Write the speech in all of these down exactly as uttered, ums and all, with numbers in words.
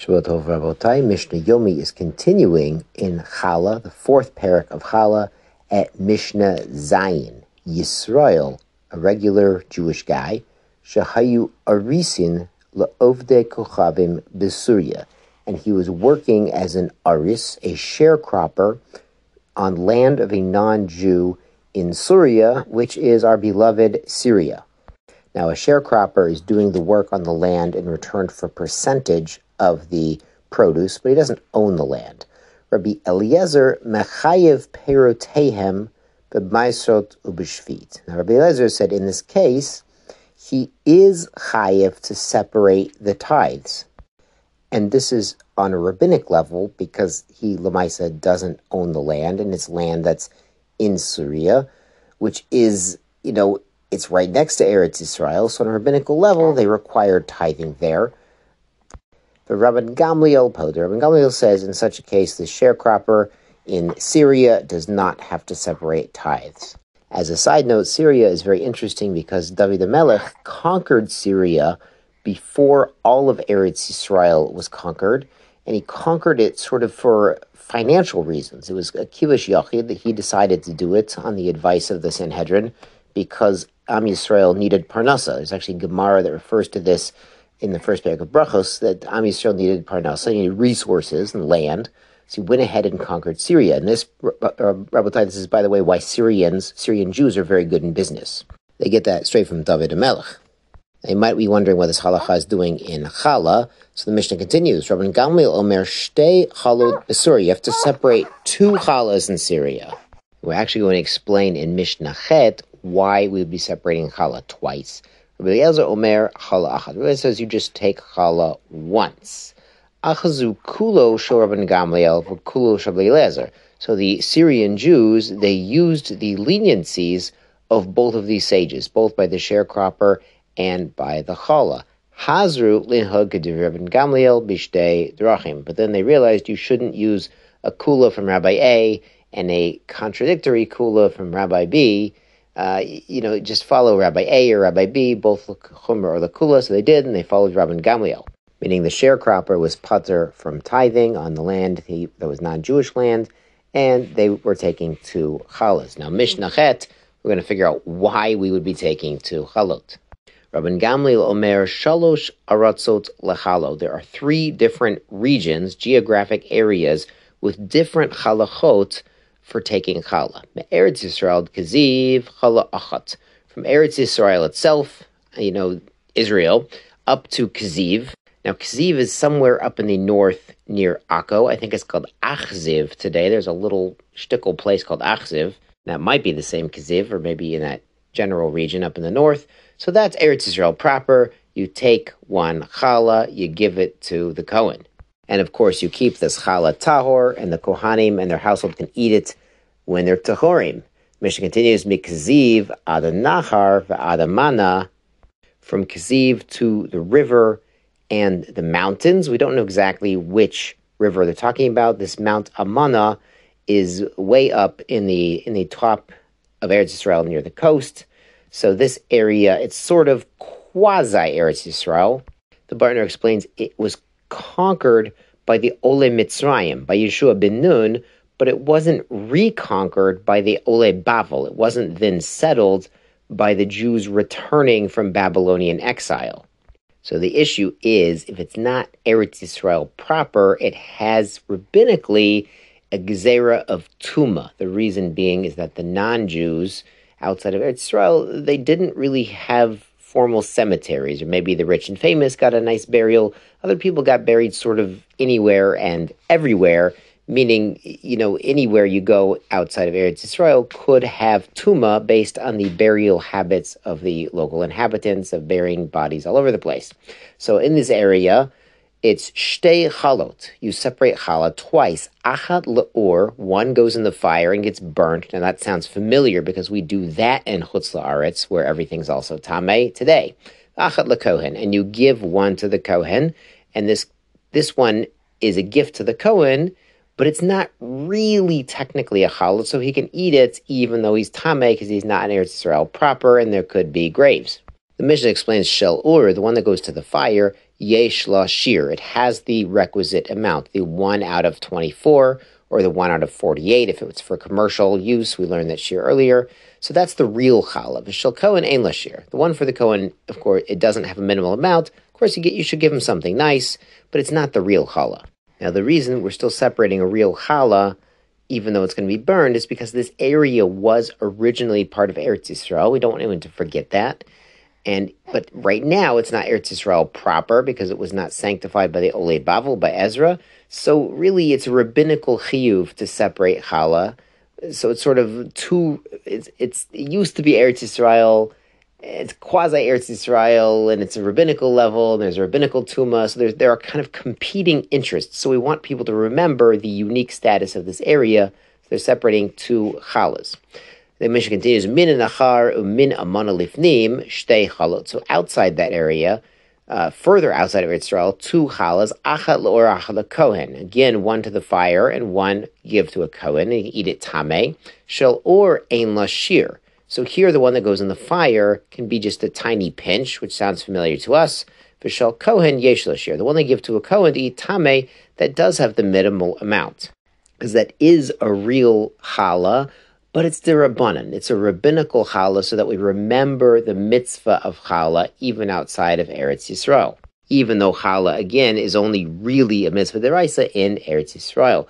Shabbat Tov Rabotai. Mishnah Yomi is continuing in Chala, the fourth parak of Chala, at Mishnah Zayin. Yisrael, a regular Jewish guy, Shahayu Arisin La'ovde Kochavim B'Surya, and he was working as an aris, a sharecropper, on land of a non-Jew in Syria, which is our beloved Syria. Now, a sharecropper is doing the work on the land in return for percentage of the produce, but he doesn't own the land. Rabbi Eliezer mechayev perotehem b'maisrot ub'shvit. Now, Rabbi Eliezer said in this case, he is chayev to separate the tithes. And this is on a rabbinic level because he, Lamaisa, doesn't own the land, and it's land that's in Syria, which is, you know, it's right next to Eretz Yisrael, so on a rabbinical level, they require tithing there. The Rabban Gamliel Poder, Rabban Gamliel says in such a case, the sharecropper in Syria does not have to separate tithes. As a side note, Syria is very interesting because David HaMelech conquered Syria before all of Eretz Yisrael was conquered, and he conquered it sort of for financial reasons. It was a kivush yachid that he decided to do it on the advice of the Sanhedrin because Am Yisrael needed parnasa. There's actually Gemara that refers to this in the first parak of Brachos, that Am Yisrael needed parnasa, he needed resources and land, so he went ahead and conquered Syria. And this, uh, Rabbotai, this is, by the way, why Syrians, Syrian Jews are very good in business. They get that straight from David HaMelech. Now, you might be wondering what this halacha is doing in Chala, so the Mishnah continues. Rabban Gamliel Omer Shtei Chalot B'Syria. You have to separate two Chalas in Syria. We're actually going to explain in Mishnah Chet why we would be separating Chala twice. Rabbi Eliezer Omer Chala Achad. Rabbi says you just take Chala once. Achazu Kulo Shel Rabban Gamliel Kulo Shel Rabbi Eliezer. So the Syrian Jews, they used the leniencies of both of these sages, both by the sharecropper and by the Chala. Hazru Linhag Kedir Rabban Gamliel Bishtei Drachim. But then they realized you shouldn't use a Kula from Rabbi A and a contradictory Kula from Rabbi B. Uh, you know, just follow Rabbi A or Rabbi B, both Chumrah or Lakula. So they did, and they followed Rabban Gamliel, meaning the sharecropper was pater from tithing on the land he, that was non-Jewish land, and they were taking two chalas. Now, Mishnah Chet, we're going to figure out why we would be taking two chalot. Rabban Gamliel Omer Shalosh Aratzot Lechalo. There are three different regions, geographic areas, with different halachot for taking chala. Eretz Yisrael Kaziv Chala Achat. From Eretz Yisrael itself, you know, Israel, up to Kaziv. Now, Kaziv is somewhere up in the north near Akko. I think it's called Achziv today. There's a little shtickle place called Achziv. That might be the same Kaziv, or maybe in that general region up in the north. So that's Eretz Yisrael proper. You take one chala, you give it to the Kohen. And of course, you keep this chala tahor, and the Kohanim and their household can eat it when they're tahorim. Mishnah continues, Mikaziv ad nahar v'ad amana, from Kaziv to the river and the mountains. We don't know exactly which river they're talking about. This Mount Amana is way up in the in the top of Eretz Yisrael near the coast. So this area, it's sort of quasi-Eretz Yisrael. The Bartner explains it was conquered by the Ole Mitzrayim, by Yeshua ben Nun, but it wasn't reconquered by the Ole Bavel. It wasn't then settled by the Jews returning from Babylonian exile. So the issue is, if it's not Eretz Yisrael proper, it has rabbinically a gezerah of Tuma. The reason being is that the non-Jews outside of Eretz Yisrael, they didn't really have formal cemeteries, or maybe the rich and famous got a nice burial. Other people got buried sort of anywhere and everywhere, meaning, you know, anywhere you go outside of Eretz Yisrael could have tuma based on the burial habits of the local inhabitants of burying bodies all over the place. So in this area, it's shtei chalot. You separate chala twice. Achat le'or, one goes in the fire and gets burnt. Now that sounds familiar because we do that in Chutz La'aretz, where everything's also tamei today. Achat le'kohen, and you give one to the kohen, and this this one is a gift to the kohen, but it's not really technically a chalot, so he can eat it even though he's tamei because he's not in Eretz Yisrael proper, and there could be graves. The Mishnah explains shel ur, the one that goes to the fire, yesh la shir. It has the requisite amount, the one out of twenty-four, or the one out of forty-eight. If it was for commercial use, we learned that shir earlier. So that's the real challah. V'shel kohen ein la shir. The one for the kohen, of course, it doesn't have a minimal amount. Of course, you get you should give him something nice, but it's not the real challah. Now, the reason we're still separating a real challah, even though it's going to be burned, is because this area was originally part of Eretz Yisrael. We don't want anyone to forget that. And but right now, it's not Eretz Yisrael proper because it was not sanctified by the Olei Bavel, by Ezra. So really, it's a rabbinical chiyuv to separate challah. So it's sort of two. It's, it's it used to be Eretz Yisrael. It's quasi Eretz Yisrael, and it's a rabbinical level. And there's a rabbinical tuma. So there's there are kind of competing interests. So we want people to remember the unique status of this area. So they're separating two challahs. The Mishnah continues, min nachar umin amana lifnim shtei chalot. So outside that area, uh, further outside of Israel, two challahs, achat l'or achat l'kohen. Again, one to the fire and one give to a kohen. And you can eat it tameh. Shel or ein la shir. So here, the one that goes in the fire can be just a tiny pinch, which sounds familiar to us. V'shel kohen yesh la shir. The one they give to a kohen to eat tameh, that does have the minimal amount, because that is a real challah. But it's derabbanan. It's a rabbinical challah, so that we remember the mitzvah of challah even outside of Eretz Yisrael. Even though challah, again, is only really a mitzvah deraisa in Eretz Yisrael.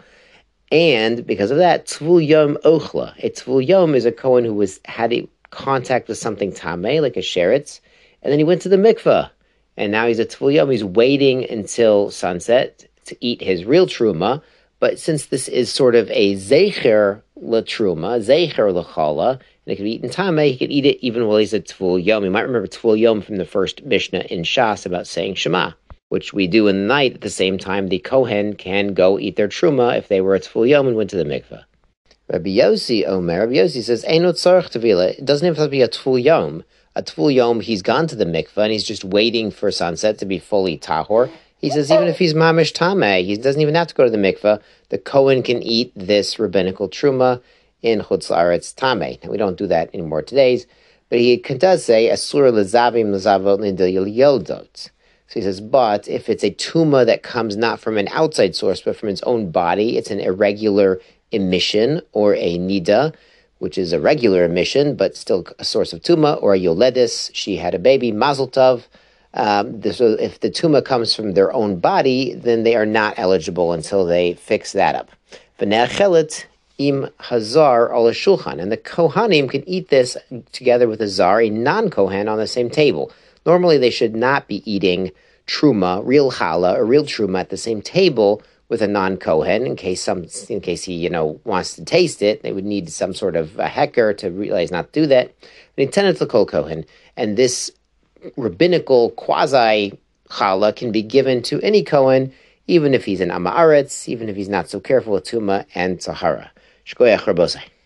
And because of that, tvul yom ochla. A tvul yom is a kohen who was had a contact with something tameh, like a sheretz, and then he went to the mikveh. And now he's a tvul yom. He's waiting until sunset to eat his real truma. But since this is sort of a zecher l'truma, zecher l'chala, and it can be eaten tameh, he can eat it even while he's a tvul yom. You might remember tvul yom from the first Mishnah in Shas about saying Shema, which we do in the night. At the same time, the kohen can go eat their truma if they were a tvul yom and went to the mikveh. Rabbi Yossi Omer, Rabbi Yossi says, Einot tzarech tevila. It doesn't have to be a tvul yom. A tvul yom, he's gone to the mikveh and he's just waiting for sunset to be fully tahor. He says even if he's mamish tameh, he doesn't even have to go to the mikveh. The kohen can eat this rabbinical truma in chutz la'aretz tameh. Now, we don't do that anymore today, but he does say asur lezavim lezavot nidil yoldot. So he says, but if it's a tuma that comes not from an outside source but from its own body, it's an irregular emission or a nida, which is a regular emission but still a source of tuma, or a yoledis, she had a baby, mazel tov. Um, so if the tuma comes from their own body, then they are not eligible until they fix that up. V'ne'achelet im hazar al shulchan, and the kohanim can eat this together with a zar, a non-kohen, on the same table. Normally, they should not be eating truma, real challah, or real truma at the same table with a non-kohen. In case some, in case he, you know, wants to taste it, they would need some sort of a hecker to realize not to do that. Intended to kol kohen, and this rabbinical quasi challah can be given to any kohen, even if he's an amaretz, even if he's not so careful with tuma and tahara. Shkoyach Rabosai.